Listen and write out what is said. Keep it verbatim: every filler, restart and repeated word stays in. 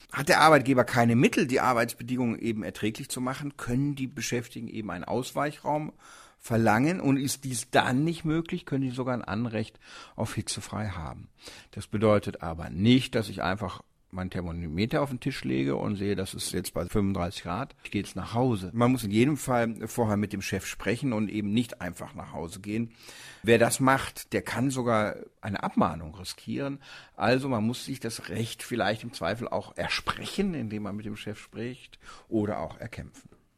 Hat der Arbeitgeber keine Mittel, die Arbeitsbedingungen eben erträglich zu machen, können die Beschäftigten eben einen Ausweichraum verlangen, und ist dies dann nicht möglich, können sie sogar ein Anrecht auf hitzefrei haben. Das bedeutet aber nicht, dass ich einfach mein Thermometer auf den Tisch lege und sehe, das ist jetzt bei fünfunddreißig Grad, ich gehe jetzt nach Hause. Man muss in jedem Fall vorher mit dem Chef sprechen und eben nicht einfach nach Hause gehen. Wer das macht, der kann sogar eine Abmahnung riskieren. Also man muss sich das Recht vielleicht im Zweifel auch ersprechen, indem man mit dem Chef spricht, oder auch erkämpfen.